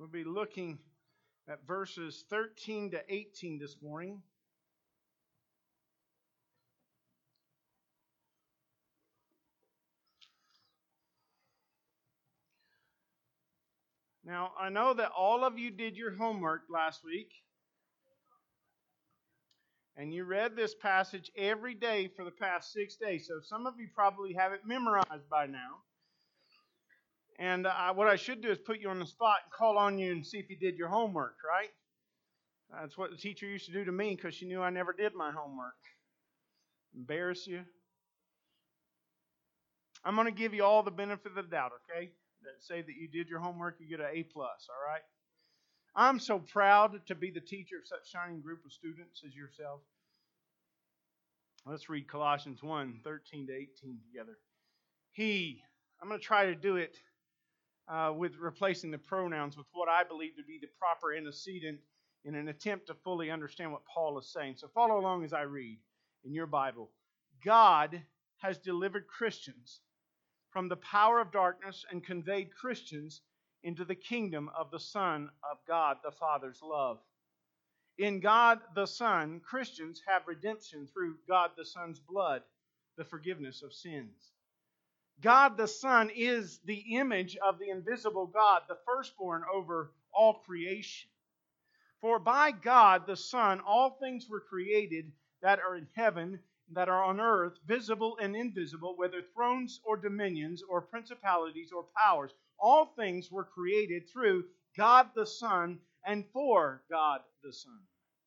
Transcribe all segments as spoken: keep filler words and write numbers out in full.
We'll be looking at verses thirteen to eighteen this morning. Now, I know that all of you did your homework last week, and you read this passage every day for the past six days. So some of you probably have it memorized by now. And uh, what I should do is put you on the spot and call on you and see if you did your homework, right? That's what the teacher used to do to me because she knew I never did my homework. Embarrass you. I'm going to give you all the benefit of the doubt, okay? That say that you did your homework, you get an A plus, all right? I'm so proud to be the teacher of such a shining group of students as yourself. Let's read Colossians one, thirteen to eighteen together. He, I'm going to try to do it uh, with replacing the pronouns with what I believe to be the proper antecedent in an attempt to fully understand what Paul is saying. So follow along as I read in your Bible. God has delivered Christians from the power of darkness and conveyed Christians into the kingdom of the Son of God, the Father's love. In God the Son, Christians have redemption through God the Son's blood, the forgiveness of sins. God the Son is the image of the invisible God, the firstborn over all creation. For by God the Son all things were created that are in heaven, that are on earth, visible and invisible, whether thrones or dominions or principalities or powers. All things were created through God the Son and for God the Son.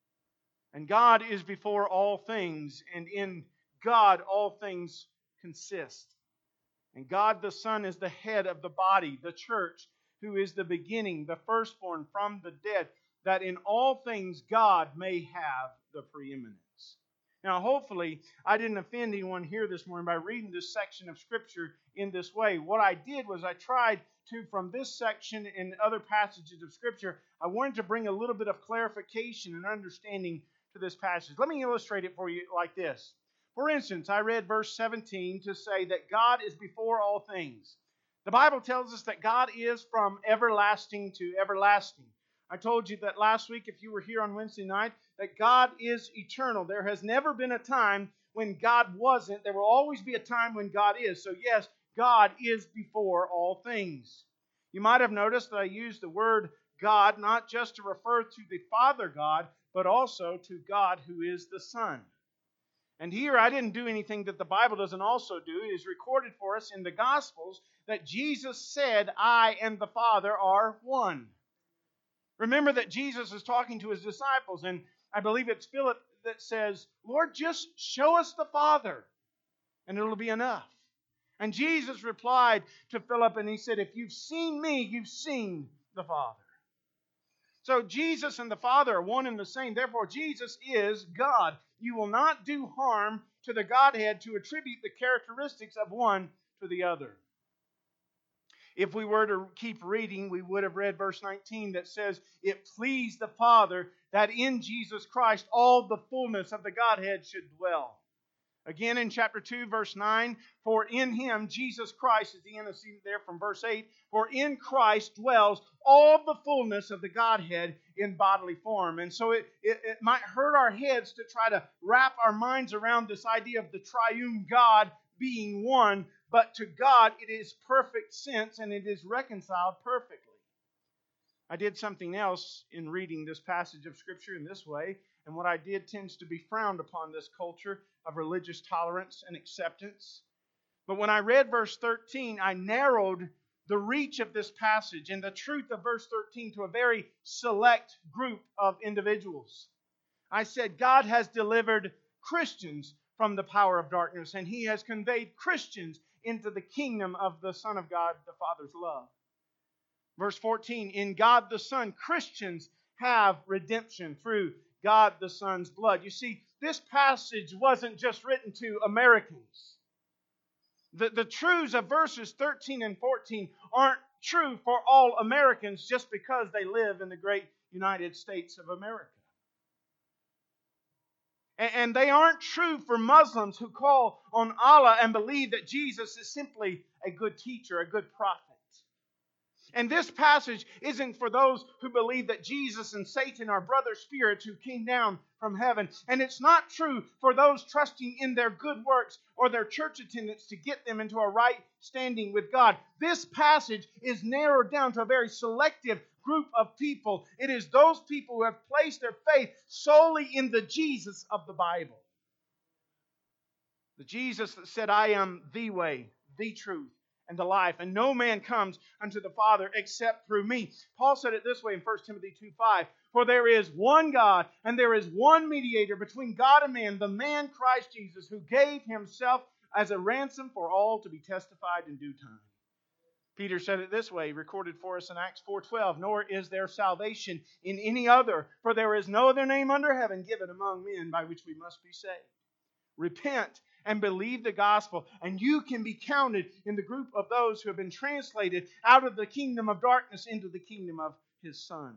And God is before all things, and in God all things consist. And God the Son is the head of the body, the church, who is the beginning, the firstborn from the dead, that in all things God may have the preeminence. Now, hopefully, I didn't offend anyone here this morning by reading this section of Scripture in this way. What I did was I tried to, from this section and other passages of Scripture, I wanted to bring a little bit of clarification and understanding to this passage. Let me illustrate it for you like this. For instance, I read verse seventeen to say that God is before all things. The Bible tells us that God is from everlasting to everlasting. I told you that last week, if you were here on Wednesday night, that God is eternal. There has never been a time when God wasn't. There will always be a time when God is. So yes, God is before all things. You might have noticed that I used the word God not just to refer to the Father God, but also to God who is the Son. And here I didn't do anything that the Bible doesn't also do. It is recorded for us in the Gospels that Jesus said, I and the Father are one. Remember that Jesus is talking to his disciples, and I believe it's Philip that says, Lord, just show us the Father, and it'll be enough. And Jesus replied to Philip, and he said, if you've seen me, you've seen the Father. So Jesus and the Father are one and the same. Therefore, Jesus is God. You will not do harm to the Godhead to attribute the characteristics of one to the other. If we were to keep reading, we would have read verse nineteen that says, it pleased the Father that in Jesus Christ all the fullness of the Godhead should dwell. Again in chapter two, verse nine, for in Him, Jesus Christ, is the antecedent there from verse eight, for in Christ dwells all the fullness of the Godhead in bodily form. And so it, it, it might hurt our heads to try to wrap our minds around this idea of the triune God being one, but to God it is perfect sense and it is reconciled perfectly. I did something else in reading this passage of Scripture in this way, and what I did tends to be frowned upon this culture of religious tolerance and acceptance. But when I read verse thirteen, I narrowed the reach of this passage and the truth of verse thirteen to a very select group of individuals. I said, God has delivered Christians from the power of darkness, and He has conveyed Christians into the kingdom of the Son of God, the Father's love. Verse fourteen, in God the Son, Christians have redemption through God the Son's blood. You see, this passage wasn't just written to Americans. The, the truths of verses thirteen and fourteen aren't true for all Americans just because they live in the great United States of America. And, and they aren't true for Muslims who call on Allah and believe that Jesus is simply a good teacher, a good prophet. And this passage isn't for those who believe that Jesus and Satan are brother spirits who came down from heaven. And it's not true for those trusting in their good works or their church attendance to get them into a right standing with God. This passage is narrowed down to a very selective group of people. It is those people who have placed their faith solely in the Jesus of the Bible. The Jesus that said, I am the way, the truth, and the life, and no man comes unto the Father except through me. Paul said it this way in First Timothy two five, for there is one God, and there is one mediator between God and man, the man Christ Jesus, who gave himself as a ransom for all to be testified in due time. Peter said it this way, recorded for us in Acts four twelve, nor is there salvation in any other, for there is no other name under heaven given among men by which we must be saved. Repent and believe the gospel, and you can be counted in the group of those who have been translated out of the kingdom of darkness into the kingdom of His Son.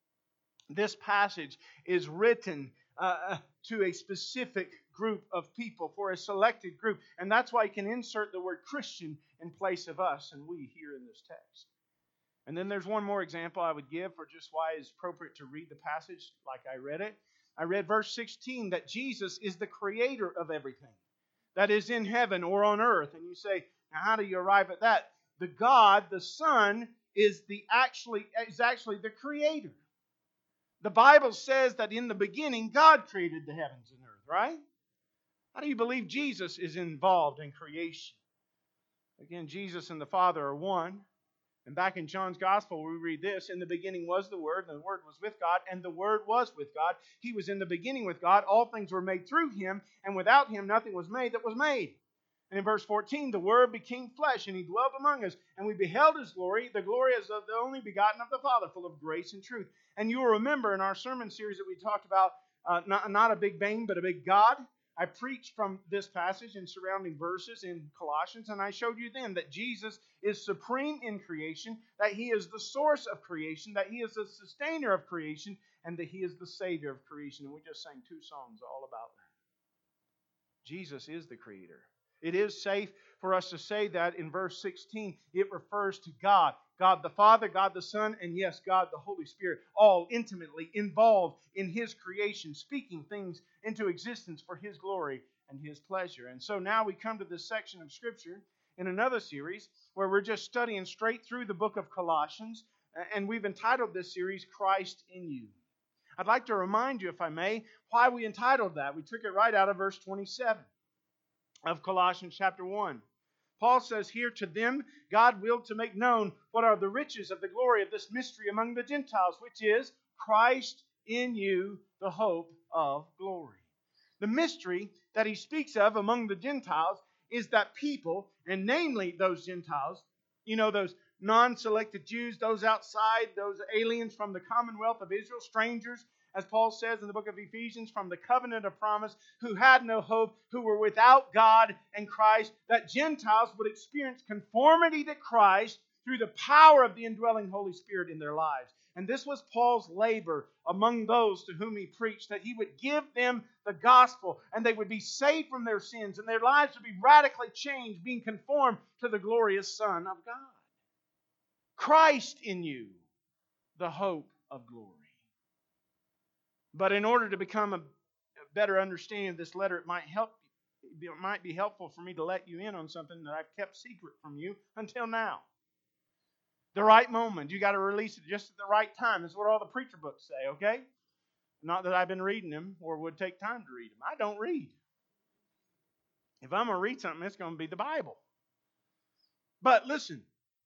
This passage is written uh, to a specific group of people, for a selected group, and that's why you can insert the word Christian in place of us and we here in this text. And then there's one more example I would give for just why it's appropriate to read the passage like I read it. I read verse sixteen, that Jesus is the creator of everything that is in heaven or on earth. And you say, now how do you arrive at that? The God, the Son, is the actually is actually the creator. The Bible says that in the beginning, God created the heavens and earth, right? How do you believe Jesus is involved in creation? Again, Jesus and the Father are one. And back in John's Gospel, we read this, in the beginning was the Word, and the Word was with God, and the Word was with God. He was in the beginning with God. All things were made through Him, and without Him nothing was made that was made. And in verse fourteen, the Word became flesh, and He dwelt among us, and we beheld His glory, the glory as of the only begotten of the Father, full of grace and truth. And you will remember in our sermon series that we talked about uh, not, not a big bang, but a big God. I preached from this passage and surrounding verses in Colossians, and I showed you then that Jesus is supreme in creation, that He is the source of creation, that He is the sustainer of creation, and that He is the Savior of creation. And we just sang two songs all about that. Jesus is the Creator. It is safe for us to say that in verse sixteen, it refers to God. God the Father, God the Son, and yes, God the Holy Spirit, all intimately involved in His creation, speaking things into existence for His glory and His pleasure. And so now we come to this section of Scripture in another series where we're just studying straight through the book of Colossians, and we've entitled this series, Christ in You. I'd like to remind you, if I may, why we entitled that. We took it right out of verse twenty-seven of Colossians chapter one. Paul says here, to them God willed to make known what are the riches of the glory of this mystery among the Gentiles, which is Christ in you, the hope of glory. The mystery that he speaks of among the Gentiles is that people, and namely those Gentiles, you know, those non-selected Jews, those outside, those aliens from the commonwealth of Israel, strangers, as Paul says in the book of Ephesians, from the covenant of promise, who had no hope, who were without God and Christ, that Gentiles would experience conformity to Christ through the power of the indwelling Holy Spirit in their lives. And this was Paul's labor among those to whom he preached, that he would give them the gospel, and they would be saved from their sins, and their lives would be radically changed, being conformed to the glorious Son of God. Christ in you, the hope of glory. But in order to become a better understanding of this letter, it might help. It might be helpful for me to let you in on something that I've kept secret from you until now. The right moment. You got to release it just at the right time. That's what all the preacher books say, okay? Not that I've been reading them or would take time to read them. I don't read. If I'm going to read something, it's going to be the Bible. But listen,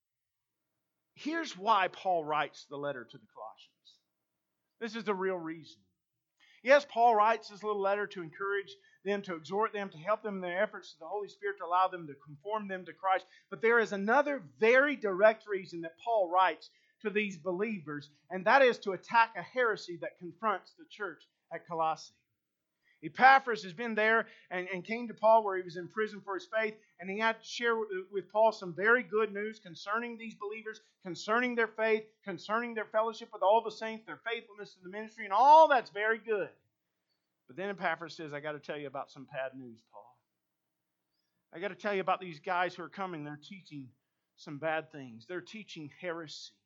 here's why Paul writes the letter to the Colossians. This is the real reason. Yes, Paul writes this little letter to encourage them, to exhort them, to help them in their efforts to the Holy Spirit, to allow them to conform them to Christ. But there is another very direct reason that Paul writes to these believers, and that is to attack a heresy that confronts the church at Colossae. Epaphras has been there and, and came to Paul where he was in prison for his faith, and he had to share with, with Paul some very good news concerning these believers, concerning their faith, concerning their fellowship with all the saints, their faithfulness to the ministry, and all that's very good. But then Epaphras says, I got to tell you about some bad news, Paul. I got to tell you about these guys who are coming. They're teaching some bad things. They're teaching heresy.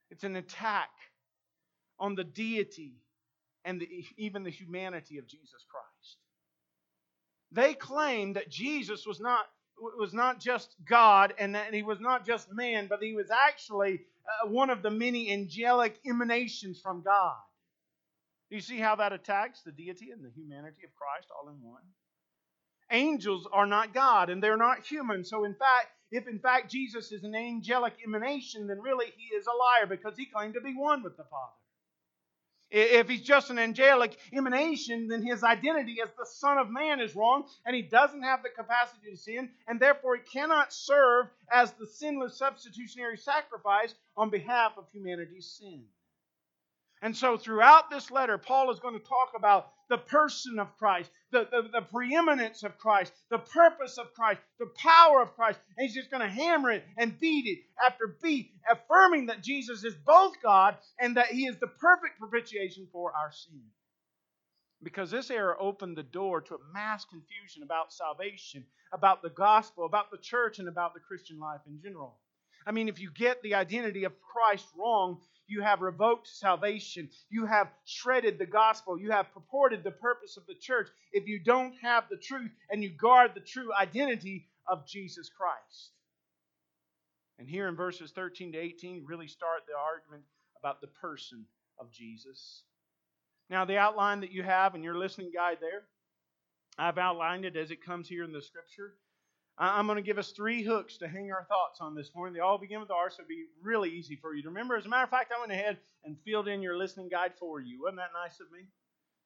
It's an attack on the deity and the, even the humanity of Jesus Christ. They claim that Jesus was not, was not just God and that He was not just man, but He was actually uh, one of the many angelic emanations from God. Do you see how that attacks the deity and the humanity of Christ all in one? Angels are not God and they're not human. So in fact, if in fact Jesus is an angelic emanation, then really He is a liar because He claimed to be one with the Father. If He's just an angelic emanation, then His identity as the Son of Man is wrong, and He doesn't have the capacity to sin, and therefore He cannot serve as the sinless substitutionary sacrifice on behalf of humanity's sin. And so throughout this letter, Paul is going to talk about the person of Christ, the, the, the preeminence of Christ, the purpose of Christ, the power of Christ. And he's just going to hammer it and beat it after beat, affirming that Jesus is both God and that He is the perfect propitiation for our sin. Because this error opened the door to a mass confusion about salvation, about the gospel, about the church, and about the Christian life in general. I mean, if you get the identity of Christ wrong, you have revoked salvation. You have shredded the gospel. You have purported the purpose of the church if you don't have the truth and you guard the true identity of Jesus Christ. And here in verses thirteen to eighteen really start the argument about the person of Jesus. Now, the outline that you have in your listening guide there, I've outlined it as it comes here in the Scripture. I'm going to give us three hooks to hang our thoughts on this morning. They all begin with R, so it'll be really easy for you to remember. As a matter of fact, I went ahead and filled in your listening guide for you. Wasn't that nice of me?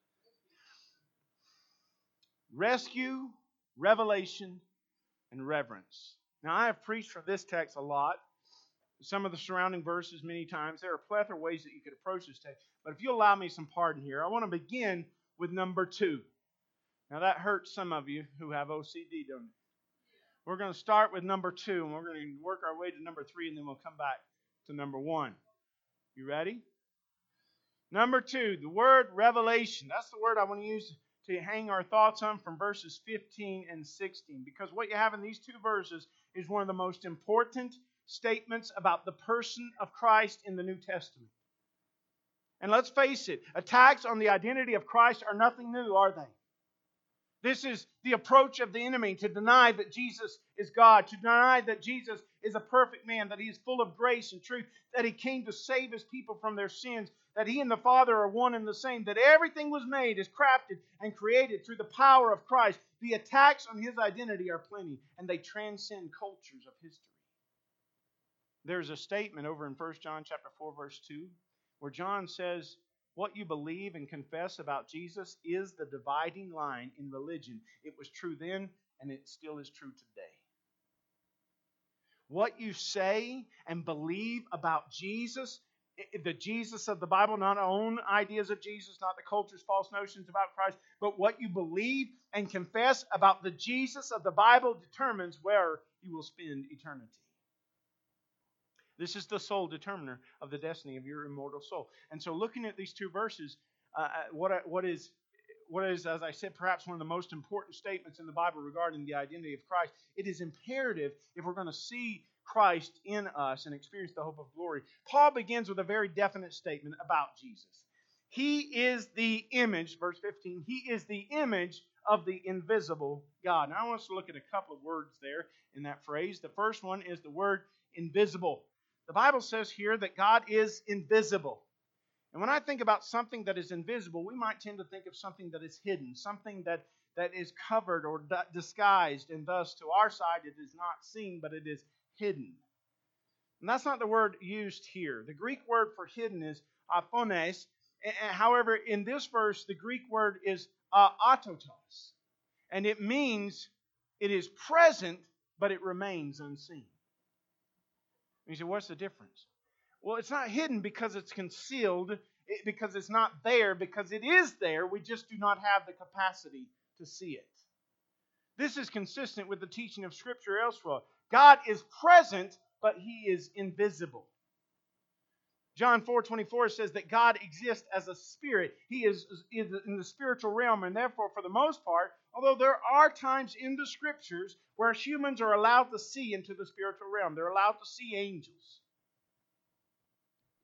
Rescue, revelation, and reverence. Now, I have preached from this text a lot. Some of the surrounding verses many times. There are a plethora of ways that you could approach this text. But if you'll allow me some pardon here, I want to begin with number two. Now, that hurts some of you who have O C D, don't it? We're going to start with number two, and we're going to work our way to number three, and then we'll come back to number one. You ready? Number two, the word revelation. That's the word I want to use to hang our thoughts on from verses fifteen and sixteen. Because what you have in these two verses is one of the most important statements about the person of Christ in the New Testament. And let's face it, attacks on the identity of Christ are nothing new, are they? This is the approach of the enemy, to deny that Jesus is God, to deny that Jesus is a perfect man, that He is full of grace and truth, that He came to save His people from their sins, that He and the Father are one and the same, that everything was made, is crafted, and created through the power of Christ. The attacks on His identity are plenty, and they transcend cultures of history. There's a statement over in First John chapter four, verse two, where John says, what you believe and confess about Jesus is the dividing line in religion. It was true then, and it still is true today. What you say and believe about Jesus, the Jesus of the Bible, not our own ideas of Jesus, not the culture's false notions about Christ, but what you believe and confess about the Jesus of the Bible determines where you will spend eternity. This is the sole determiner of the destiny of your immortal soul. And so looking at these two verses, uh, what, what, is, what is, as I said, perhaps one of the most important statements in the Bible regarding the identity of Christ, it is imperative if we're going to see Christ in us and experience the hope of glory. Paul begins with a very definite statement about Jesus. He is the image, verse fifteen, He is the image of the invisible God. Now I want us to look at a couple of words there in that phrase. The first one is the word invisible. The Bible says here that God is invisible. And when I think about something that is invisible, we might tend to think of something that is hidden, something that, that is covered or disguised, and thus to our side it is not seen, but it is hidden. And that's not the word used here. The Greek word for hidden is aphones. However, in this verse, the Greek word is atotos. And it means it is present, but it remains unseen. You say, what's the difference? Well, it's not hidden because it's concealed, because it's not there, because it is there. We just do not have the capacity to see it. This is consistent with the teaching of Scripture elsewhere. God is present, but He is invisible. John four twenty-four says that God exists as a spirit. He is in the spiritual realm, and therefore, for the most part, although there are times in the Scriptures where humans are allowed to see into the spiritual realm, they're allowed to see angels.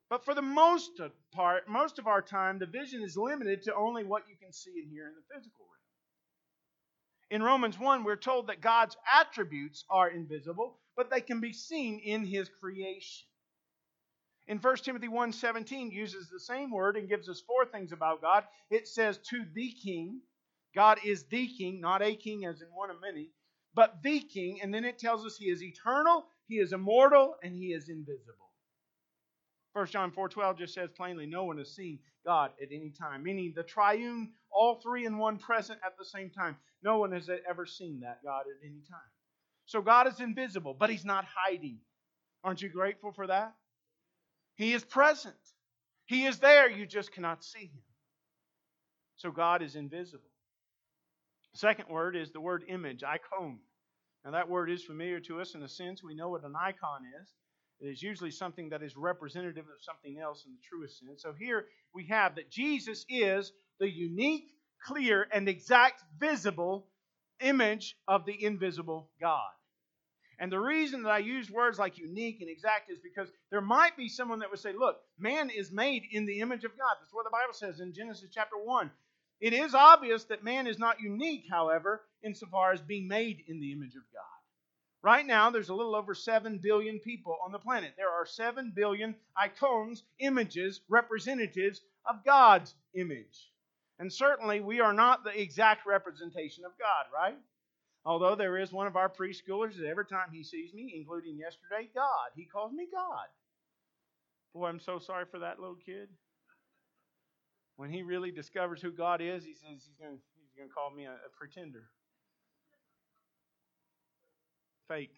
But for the most part, most of our time, the vision is limited to only what you can see and hear in the physical realm. In Romans one, we're told that God's attributes are invisible, but they can be seen in His creation. In First Timothy one seventeen uses the same word and gives us four things about God. It says, to the King. God is the King, not a king as in one of many, but the King. And then it tells us He is eternal, He is immortal, and He is invisible. First John four twelve just says plainly, no one has seen God at any time. Meaning the triune, all three in one present at the same time. No one has ever seen that God at any time. So God is invisible, but He's not hiding. Aren't you grateful for that? He is present. He is there. You just cannot see Him. So God is invisible. The second word is the word image, icon. Now that word is familiar to us in a sense. We know what an icon is. It is usually something that is representative of something else in the truest sense. So here we have that Jesus is the unique, clear, and exact visible image of the invisible God. And the reason that I use words like unique and exact is because there might be someone that would say, look, man is made in the image of God. That's what the Bible says in Genesis chapter one. It is obvious that man is not unique, however, insofar as being made in the image of God. Right now, there's a little over seven billion people on the planet. There are seven billion icons, images, representatives of God's image. And certainly, we are not the exact representation of God, right? Although there is one of our preschoolers that every time he sees me, including yesterday, God, he calls me God. Boy, I'm so sorry for that little kid. When he really discovers who God is, he says he's going he's going to call me a, a pretender. Fake.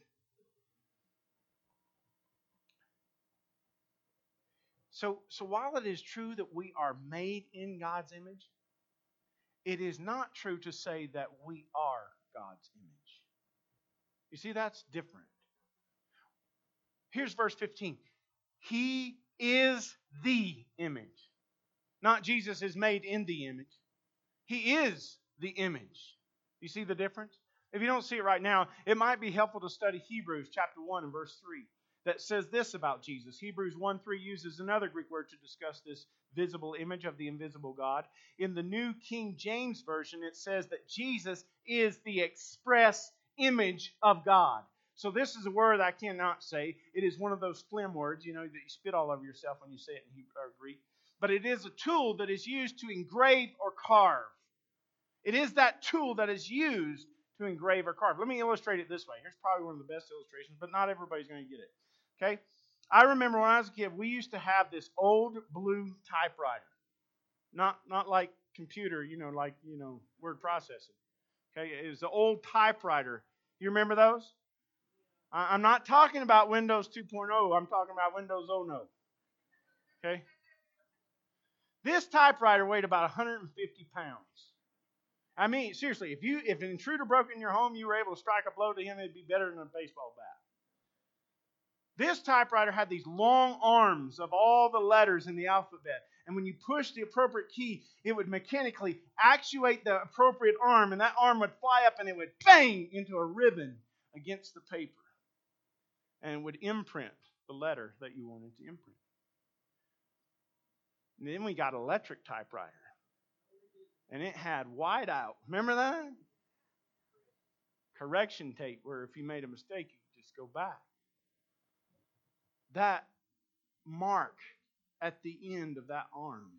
So, so while it is true that we are made in God's image, it is not true to say that we are God's image. You see, that's different. Here's verse fifteen. He is the image. Not Jesus is made in the image. He is the image. You see the difference? If you don't see it right now, it might be helpful to study Hebrews chapter one and verse three that says this about Jesus. Hebrews one three uses another Greek word to discuss this visible image of the invisible God. In the New King James Version, it says that Jesus is the express image of God. So this is a word I cannot say. It is one of those phlegm words, you know, that you spit all over yourself when you say it in Hebrew or Greek. But it is a tool that is used to engrave or carve. It is that tool that is used to engrave or carve. Let me illustrate it this way. Here's probably one of the best illustrations, but not everybody's going to get it. Okay? I remember when I was a kid, we used to have this old blue typewriter. Not not like computer, you know, like, you know, word processing. Okay? It was the old typewriter. You remember those? I'm not talking about Windows two point oh. I'm talking about Windows oh no. Okay? This typewriter weighed about one hundred fifty pounds. I mean, seriously, if you if an intruder broke in your home, you were able to strike a blow to him, it'd be better than a baseball bat. This typewriter had these long arms of all the letters in the alphabet. And when you pushed the appropriate key, it would mechanically actuate the appropriate arm, and that arm would fly up and it would bang into a ribbon against the paper. And it would imprint the letter that you wanted to imprint. And then we got electric typewriter. And it had whiteout. Remember that? Correction tape, where if you made a mistake, you could just go back. That mark at the end of that arm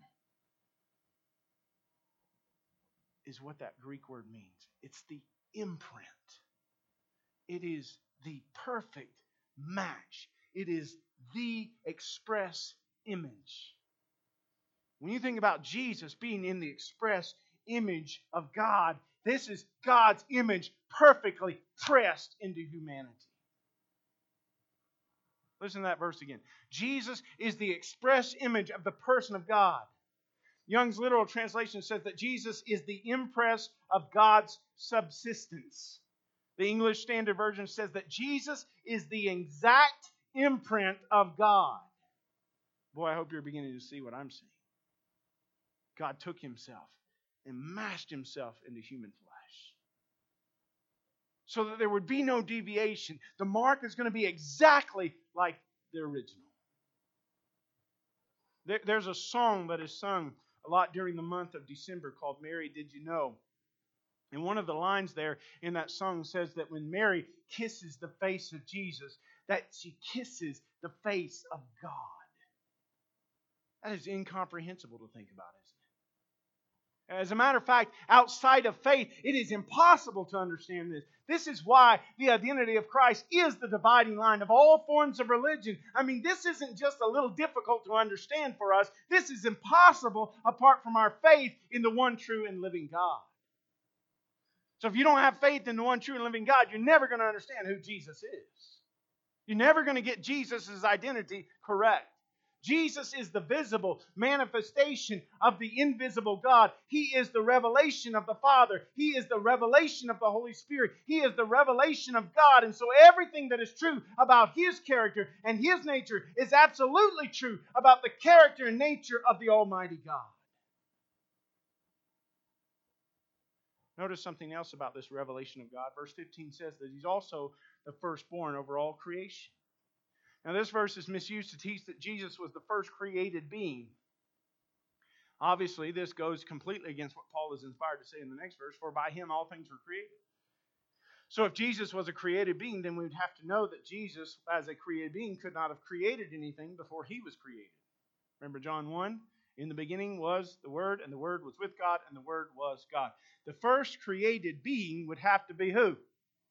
is what that Greek word means. It's the imprint. It is the perfect match. It is the express image. When you think about Jesus being in the express image of God, this is God's image perfectly pressed into humanity. Listen to that verse again. Jesus is the express image of the person of God. Young's literal translation says that Jesus is the impress of God's subsistence. The English Standard Version says that Jesus is the exact imprint of God. Boy, I hope you're beginning to see what I'm saying. God took Himself and mashed Himself into human flesh, so that there would be no deviation. The mark is going to be exactly like the original. There, there's a song that is sung a lot during the month of December called Mary, Did You Know? And one of the lines there in that song says that when Mary kisses the face of Jesus, that she kisses the face of God. That is incomprehensible to think about, isn't it? As a matter of fact, outside of faith, it is impossible to understand this. This is why the identity of Christ is the dividing line of all forms of religion. I mean, this isn't just a little difficult to understand for us. This is impossible apart from our faith in the one true and living God. So if you don't have faith in the one true and living God, you're never going to understand who Jesus is. You're never going to get Jesus' identity correct. Jesus is the visible manifestation of the invisible God. He is the revelation of the Father. He is the revelation of the Holy Spirit. He is the revelation of God. And so everything that is true about His character and His nature is absolutely true about the character and nature of the Almighty God. Notice something else about this revelation of God. Verse fifteen says that He's also the firstborn over all creation. Now this verse is misused to teach that Jesus was the first created being. Obviously, this goes completely against what Paul is inspired to say in the next verse, for by Him all things were created. So if Jesus was a created being, then we would have to know that Jesus, as a created being, could not have created anything before He was created. Remember John one? In the beginning was the Word, and the Word was with God, and the Word was God. The first created being would have to be who?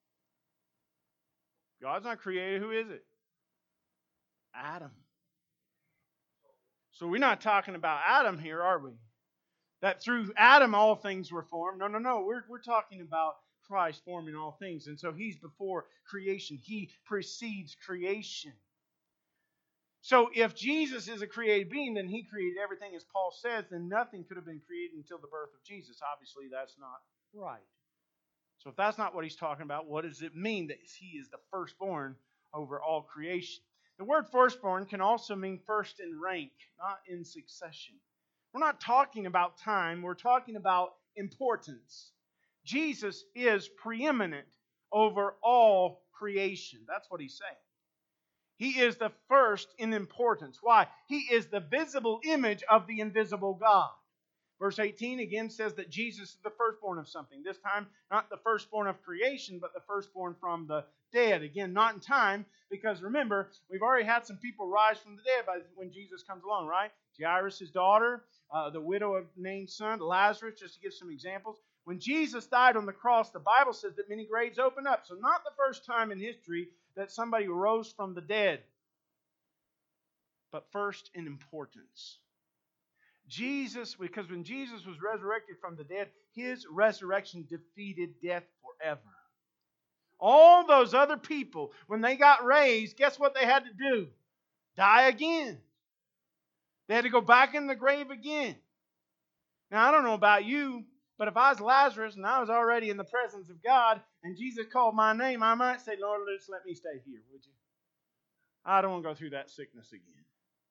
God's not created. Who is it? Adam. So we're not talking about Adam here, are we? That through Adam all things were formed. No, no, no. We're, we're talking about Christ forming all things. And so He's before creation. He precedes creation. So if Jesus is a created being, then He created everything, as Paul says, then nothing could have been created until the birth of Jesus. Obviously, that's not right. So if that's not what he's talking about, what does it mean that He is the firstborn over all creation? The word firstborn can also mean first in rank, not in succession. We're not talking about time, we're talking about importance. Jesus is preeminent over all creation. That's what he's saying. He is the first in importance. Why? He is the visible image of the invisible God. Verse eighteen again says that Jesus is the firstborn of something. This time, not the firstborn of creation, but the firstborn from the dead. Again, not in time, because remember, we've already had some people rise from the dead by when Jesus comes along, right? Jairus' daughter, uh, the widow of Nain's son, Lazarus, just to give some examples. When Jesus died on the cross, the Bible says that many graves opened up. So not the first time in history that somebody rose from the dead, but first in importance. Jesus, because when Jesus was resurrected from the dead, His resurrection defeated death forever. All those other people, when they got raised, guess what they had to do? Die again. They had to go back in the grave again. Now, I don't know about you, but if I was Lazarus and I was already in the presence of God and Jesus called my name, I might say, Lord, just let me stay here, would you? I don't want to go through that sickness again.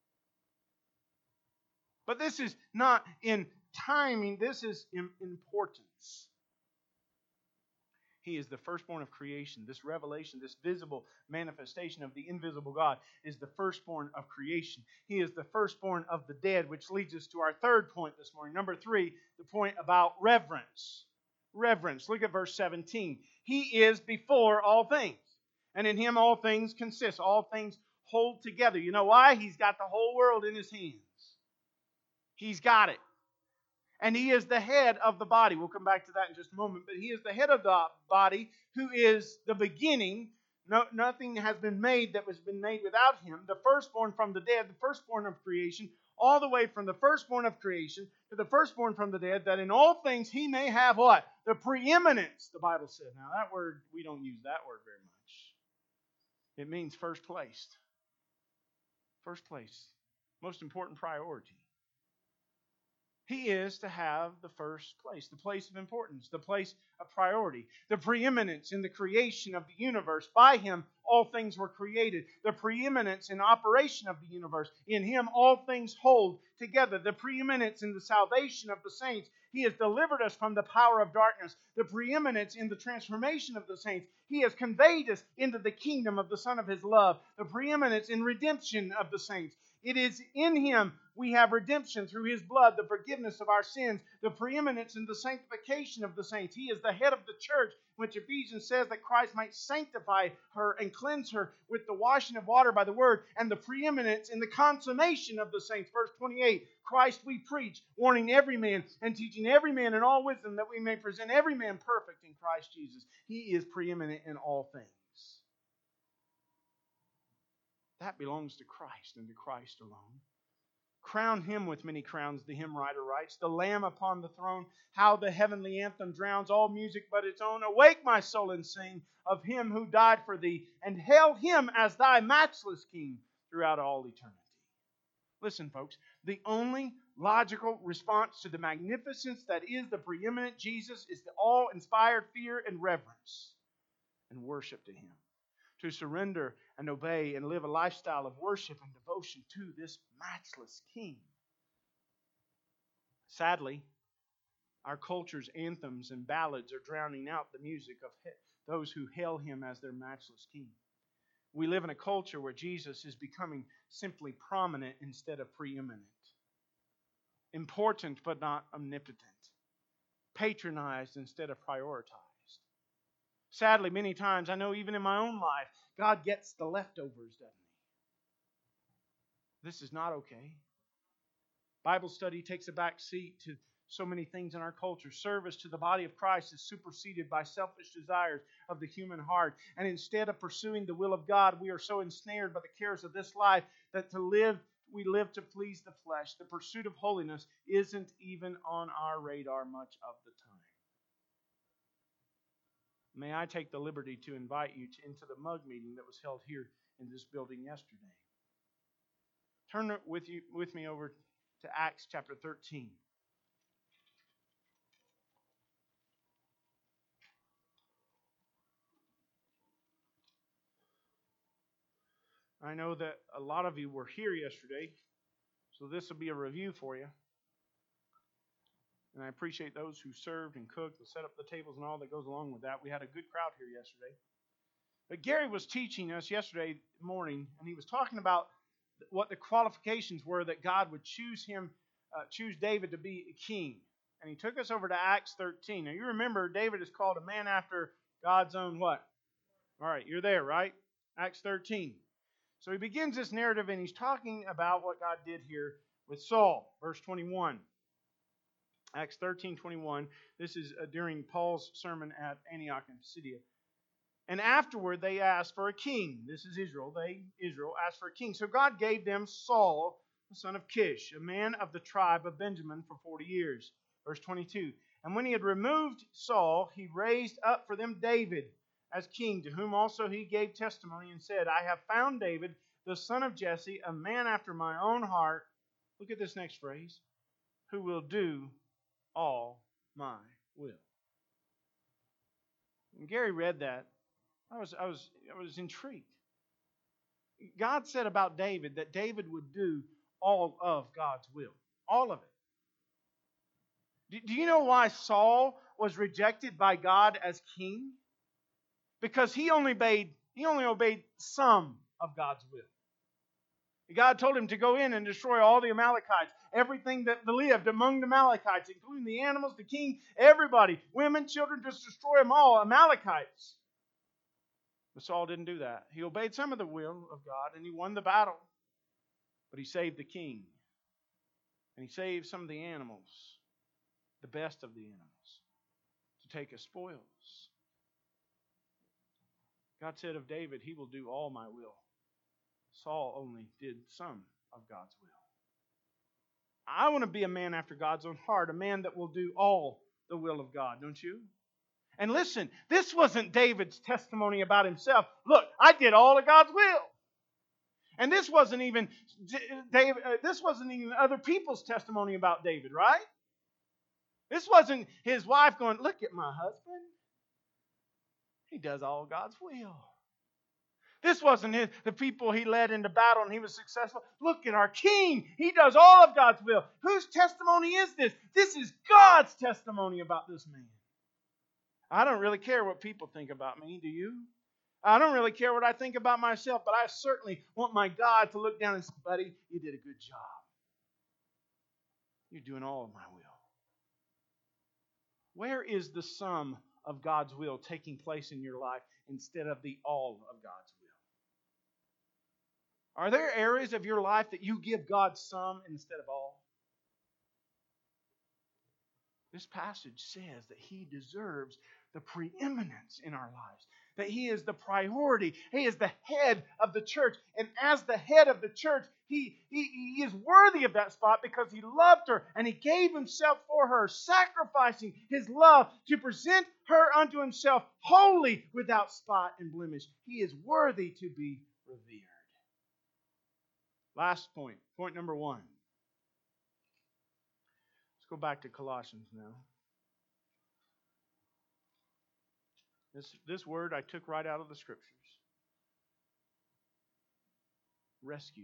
But this is not in timing, this is in importance. He is the firstborn of creation. This revelation, this visible manifestation of the invisible God is the firstborn of creation. He is the firstborn of the dead, which leads us to our third point this morning. Number three, the point about reverence. Reverence. Look at verse seventeen. He is before all things, and in Him all things consist. All things hold together. You know why? He's got the whole world in His hands. He's got it. And He is the head of the body. We'll come back to that in just a moment. But He is the head of the body, who is the beginning. No, nothing has been made that was been made without Him. The firstborn from the dead, the firstborn of creation, all the way from the firstborn of creation to the firstborn from the dead, that in all things He may have what? The preeminence, the Bible said. Now that word, we don't use that word very much. It means first placed. First place. Most important priority. He is to have the first place, the place of importance, the place of priority, the preeminence in the creation of the universe. By Him, all things were created. The preeminence in operation of the universe. In Him, all things hold together. The preeminence in the salvation of the saints. He has delivered us from the power of darkness. The preeminence in the transformation of the saints. He has conveyed us into the kingdom of the Son of His love. The preeminence in redemption of the saints. It is in Him We have redemption through His blood, the forgiveness of our sins, the preeminence and the sanctification of the saints. He is the head of the church, which Ephesians says that Christ might sanctify her and cleanse her with the washing of water by the word, and the preeminence in the consummation of the saints. Verse twenty-eight, Christ we preach, warning every man and teaching every man in all wisdom, that we may present every man perfect in Christ Jesus. He is preeminent in all things. That belongs to Christ and to Christ alone. Crown Him with many crowns, the hymn writer writes. The Lamb upon the throne, how the heavenly anthem drowns all music but its own. Awake, my soul, and sing of Him who died for thee, and hail Him as thy matchless King throughout all eternity. Listen, folks, the only logical response to the magnificence that is the preeminent Jesus is the all-inspired fear and reverence and worship to Him. To surrender and obey and live a lifestyle of worship and devotion to this matchless King. Sadly, our culture's anthems and ballads are drowning out the music of those who hail Him as their matchless King. We live in a culture where Jesus is becoming simply prominent instead of preeminent. Important but not omnipotent. Patronized instead of prioritized. Sadly, many times, I know even in my own life, God gets the leftovers, doesn't He? This is not okay. Bible study takes a back seat to so many things in our culture. Service to the body of Christ is superseded by selfish desires of the human heart. And instead of pursuing the will of God, we are so ensnared by the cares of this life that to live, we live to please the flesh. The pursuit of holiness isn't even on our radar much of the time. May I take the liberty to invite you to, into the mug meeting that was held here in this building yesterday. Turn with you with me over to Acts chapter thirteen. I know that a lot of you were here yesterday, so this will be a review for you. And I appreciate those who served and cooked and set up the tables and all that goes along with that. We had a good crowd here yesterday. But Gary was teaching us yesterday morning, and he was talking about what the qualifications were that God would choose him, uh, choose David to be a king. And he took us over to Acts thirteen. Now you remember David is called a man after God's own what? All right, you're there, right? Acts thirteen. So he begins this narrative, and he's talking about what God did here with Saul. Verse twenty-one. Acts thirteen twenty-one. This is uh, during Paul's sermon at Antioch in Pisidia. And afterward they asked for a king. This is Israel. They, Israel, asked for a king. So God gave them Saul, the son of Kish, a man of the tribe of Benjamin, for forty years. Verse twenty-two. And when he had removed Saul, he raised up for them David as king, to whom also he gave testimony and said, I have found David, the son of Jesse, a man after my own heart. Look at this next phrase. Who will do all my will. When Gary read that, I was I was I was intrigued. God said about David that David would do all of God's will. All of it. Do, do you know why Saul was rejected by God as king? Because he only obeyed, he only obeyed some of God's will. God told him to go in and destroy all the Amalekites, everything that lived among the Amalekites, including the animals, the king, everybody, women, children, just destroy them all, Amalekites. But Saul didn't do that. He obeyed some of the will of God, and he won the battle. But he saved the king. And he saved some of the animals, the best of the animals, to take as spoils. God said of David, he will do all my will. Saul only did some of God's will. I want to be a man after God's own heart, a man that will do all the will of God, don't you? And listen, this wasn't David's testimony about himself. Look, I did all of God's will. And this wasn't even David, uh, this wasn't even other people's testimony about David, right? This wasn't his wife going, look at my husband. He does all God's will. This wasn't his, the people he led into battle and he was successful. Look at our king. He does all of God's will. Whose testimony is this? This is God's testimony about this man. I don't really care what people think about me, do you? I don't really care what I think about myself, but I certainly want my God to look down and say, buddy, you did a good job. You're doing all of my will. Where is the sum of God's will taking place in your life instead of the all of God's will? Are there areas of your life that you give God some instead of all? This passage says that He deserves the preeminence in our lives, that He is the priority. He is the head of the church. And as the head of the church, he, he, he is worthy of that spot because He loved her and He gave Himself for her, sacrificing His love to present her unto Himself holy, without spot and blemish. He is worthy to be revered. Last point, point number one. Let's go back to Colossians now. This, this word I took right out of the Scriptures. Rescue.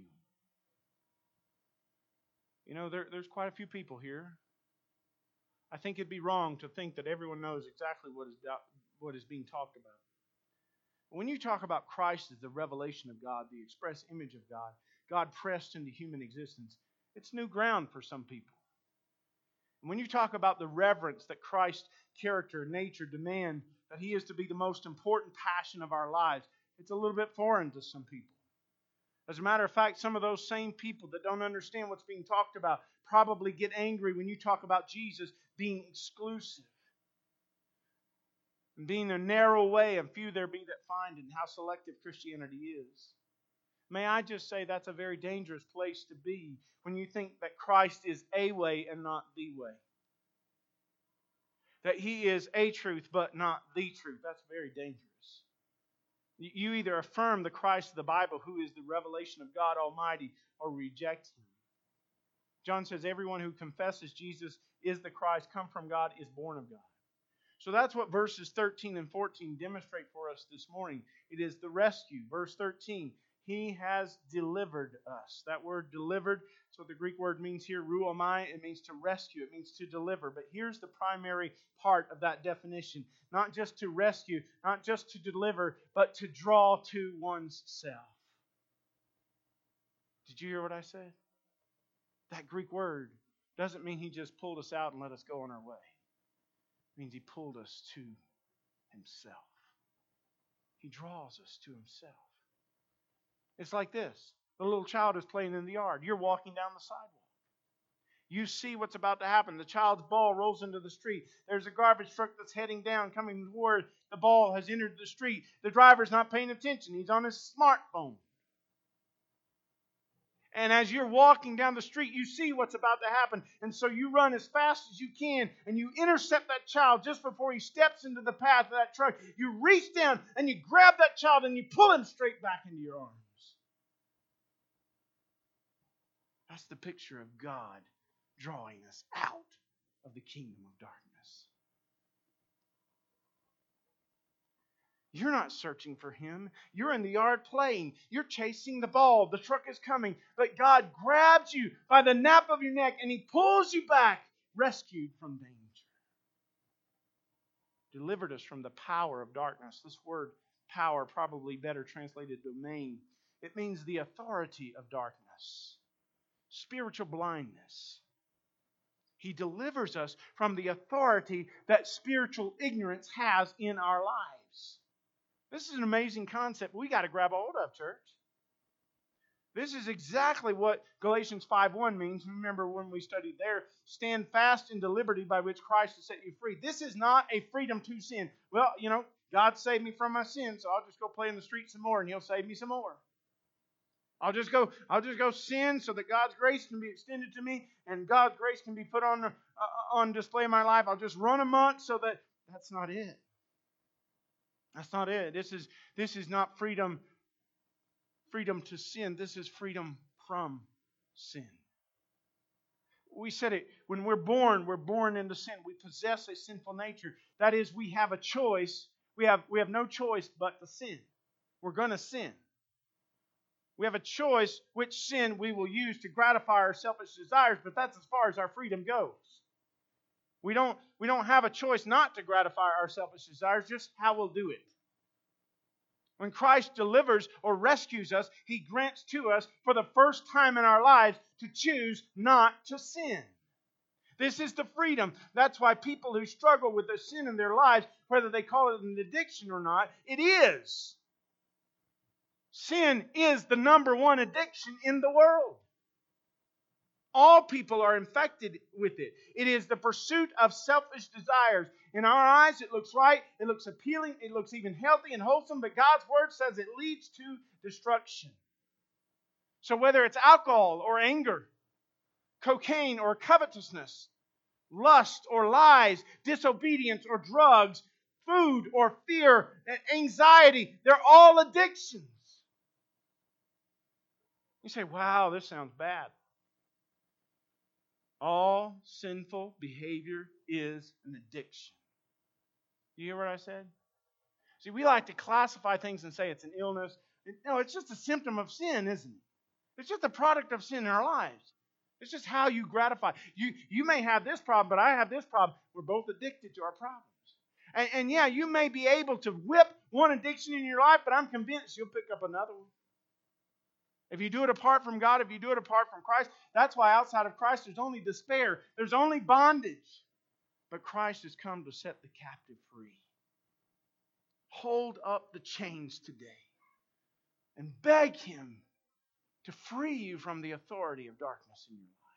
You know, there, there's quite a few people here. I think it'd be wrong to think that everyone knows exactly what is, what is being talked about. When you talk about Christ as the revelation of God, the express image of God, God pressed into human existence, it's new ground for some people. And when you talk about the reverence that Christ's character, nature demand, that He is to be the most important passion of our lives, it's a little bit foreign to some people. As a matter of fact, some of those same people that don't understand what's being talked about probably get angry when you talk about Jesus being exclusive and being a narrow way, and few there be that find, and how selective Christianity is. May I just say that's a very dangerous place to be when you think that Christ is a way and not the way. That He is a truth but not the truth. That's very dangerous. You either affirm the Christ of the Bible, who is the revelation of God Almighty, or reject Him. John says everyone who confesses Jesus is the Christ, come from God, is born of God. So that's what verses thirteen and fourteen demonstrate for us this morning. It is the rescue. Verse thirteen, He has delivered us. That word delivered, that's what the Greek word means here, ruomai. It means to rescue. It means to deliver. But here's the primary part of that definition. Not just to rescue, not just to deliver, but to draw to one's self. Did you hear what I said? That Greek word doesn't mean He just pulled us out and let us go on our way. It means He pulled us to Himself. He draws us to Himself. It's like this. The little child is playing in the yard. You're walking down the sidewalk. You see what's about to happen. The child's ball rolls into the street. There's a garbage truck that's heading down, coming toward the ball has entered the street. The driver's not paying attention. He's on his smartphone. And as you're walking down the street, you see what's about to happen. And so you run as fast as you can, and you intercept that child just before he steps into the path of that truck. You reach down, and you grab that child, and you pull him straight back into your arms. That's the picture of God drawing us out of the kingdom of darkness. You're not searching for Him. You're in the yard playing. You're chasing the ball. The truck is coming. But God grabs you by the nape of your neck and He pulls you back, rescued from danger. Delivered us from the power of darkness. This word power, probably better translated domain. It means the authority of darkness. Spiritual blindness. He delivers us from the authority that spiritual ignorance has in our lives. This is an amazing concept we got to grab a hold of, church. This is exactly what Galatians five one means. Remember when we studied there, stand fast in the liberty by which Christ has set you free. This is not a freedom to sin. Well, you know, God saved me from my sins, so I'll just go play in the streets some more and He'll save me some more. I'll just go I'll just go sin so that God's grace can be extended to me and God's grace can be put on, uh, on display in my life. I'll just run a month so that... That's not it. That's not it. This is, this is not freedom, freedom to sin. This is freedom from sin. We said it, when we're born, we're born into sin. We possess a sinful nature. That is, we have a choice. We have, we have no choice but to sin. We're going to sin. We have a choice which sin we will use to gratify our selfish desires, but that's as far as our freedom goes. We don't, we don't have a choice not to gratify our selfish desires, just how we'll do it. When Christ delivers or rescues us, He grants to us for the first time in our lives to choose not to sin. This is the freedom. That's why people who struggle with the sin in their lives, whether they call it an addiction or not, it is. Sin is the number one addiction in the world. All people are infected with it. It is the pursuit of selfish desires. In our eyes, it looks right, it looks appealing, it looks even healthy and wholesome, but God's Word says it leads to destruction. So whether it's alcohol or anger, cocaine or covetousness, lust or lies, disobedience or drugs, food or fear, and anxiety, they're all addictions. You say, wow, this sounds bad. All sinful behavior is an addiction. You hear what I said? See, we like to classify things and say it's an illness. No, it's just a symptom of sin, isn't it? It's just a product of sin in our lives. It's just how you gratify. You, you may have this problem, but I have this problem. We're both addicted to our problems. And, and yeah, you may be able to whip one addiction in your life, but I'm convinced you'll pick up another one. If you do it apart from God, if you do it apart from Christ, that's why outside of Christ there's only despair. There's only bondage. But Christ has come to set the captive free. Hold up the chains today and beg Him to free you from the authority of darkness in your life.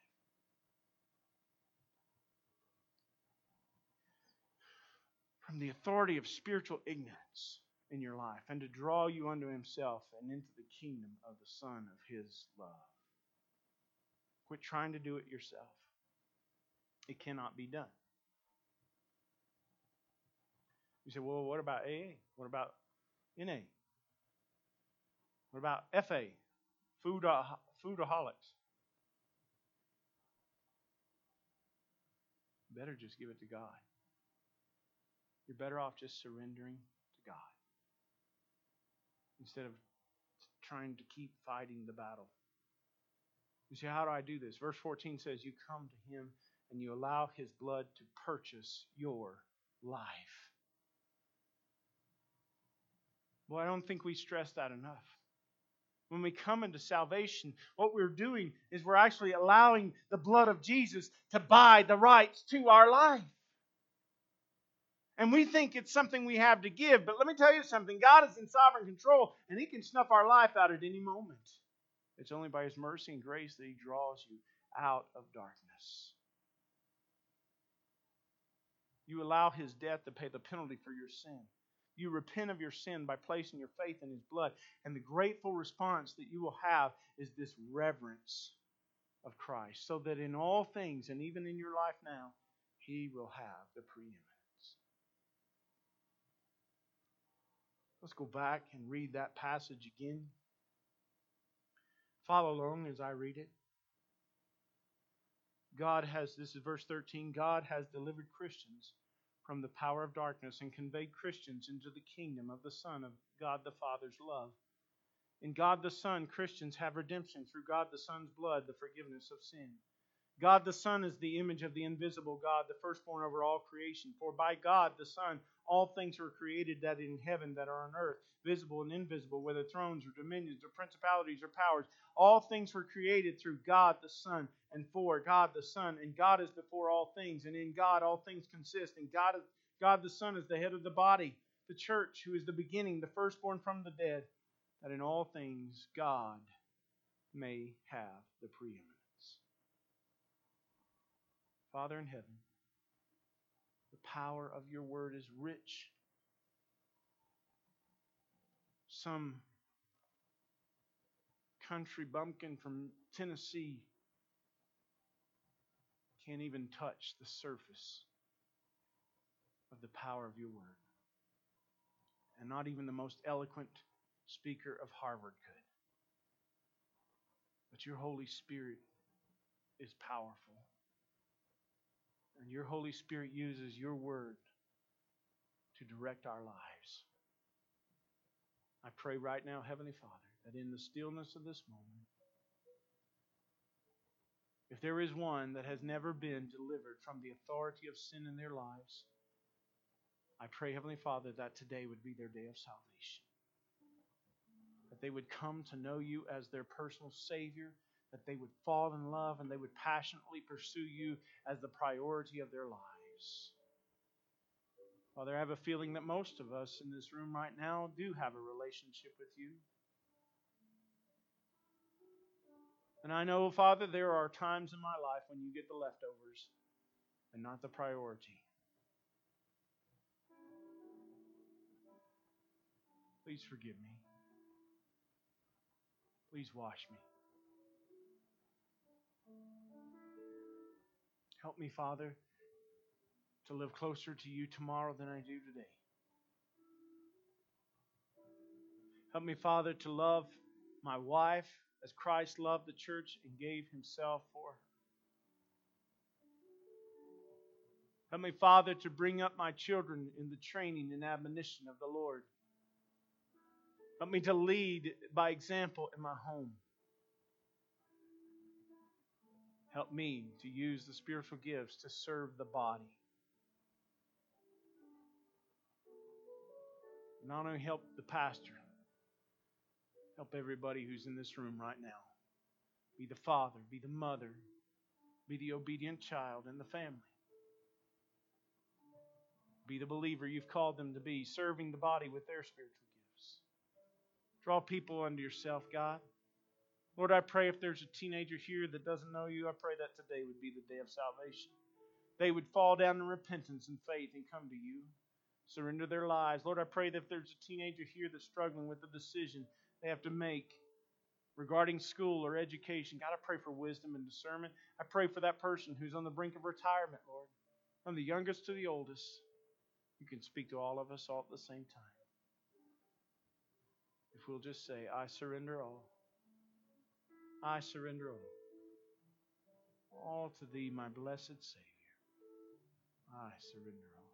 From the authority of spiritual ignorance in your life, and to draw you unto Himself and into the kingdom of the Son of His love. Quit trying to do it yourself. It cannot be done. You say, well, what about A A? What about N A? What about F A? Food, foodaholics. Better just give it to God. You're better off just surrendering to God instead of trying to keep fighting the battle. You say, how do I do this? Verse fourteen says, you come to Him and you allow His blood to purchase your life. Well, I don't think we stress that enough. When we come into salvation, what we're doing is we're actually allowing the blood of Jesus to buy the rights to our life. And we think it's something we have to give. But let me tell you something. God is in sovereign control, and He can snuff our life out at any moment. It's only by His mercy and grace that He draws you out of darkness. You allow His death to pay the penalty for your sin. You repent of your sin by placing your faith in His blood. And the grateful response that you will have is this reverence of Christ. So that in all things, and even in your life now, He will have the preeminence. Let's go back and read that passage again. Follow along as I read it. God has, this is verse thirteen, God has delivered Christians from the power of darkness and conveyed Christians into the kingdom of the Son of God the Father's love. In God the Son, Christians have redemption through God the Son's blood, the forgiveness of sin. God the Son is the image of the invisible God, the firstborn over all creation. For by God the Son, all things were created that in heaven, that are on earth, visible and invisible, whether thrones or dominions or principalities or powers. All things were created through God the Son and for God the Son. And God is before all things, and in God all things consist. And God, is, God the Son is the head of the body, the church, who is the beginning, the firstborn from the dead, that in all things God may have the preeminence. Father in heaven, the power of your word is rich. Some country bumpkin from Tennessee can't even touch the surface of the power of your word. And not even the most eloquent speaker of Harvard could. But your Holy Spirit is powerful. And your Holy Spirit uses your word to direct our lives. I pray right now, Heavenly Father, that in the stillness of this moment, if there is one that has never been delivered from the authority of sin in their lives, I pray, Heavenly Father, that today would be their day of salvation. That they would come to know you as their personal Savior, that they would fall in love and they would passionately pursue You as the priority of their lives. Father, I have a feeling that most of us in this room right now do have a relationship with You. And I know, Father, there are times in my life when You get the leftovers and not the priority. Please forgive me. Please wash me. Help me, Father, to live closer to You tomorrow than I do today. Help me, Father, to love my wife as Christ loved the church and gave Himself for her. Help me, Father, to bring up my children in the training and admonition of the Lord. Help me to lead by example in my home. Help me to use the spiritual gifts to serve the body. Not only help the pastor, help everybody who's in this room right now. Be the father, be the mother, be the obedient child in the family. Be the believer You've called them to be, serving the body with their spiritual gifts. Draw people unto Yourself, God. Lord, I pray if there's a teenager here that doesn't know You, I pray that today would be the day of salvation. They would fall down in repentance and faith and come to You. Surrender their lives. Lord, I pray that if there's a teenager here that's struggling with a decision they have to make regarding school or education, God, I pray for wisdom and discernment. I pray for that person who's on the brink of retirement, Lord. From the youngest to the oldest, You can speak to all of us all at the same time. If we'll just say, I surrender all. I surrender all. All to Thee, my blessed Savior. I surrender all.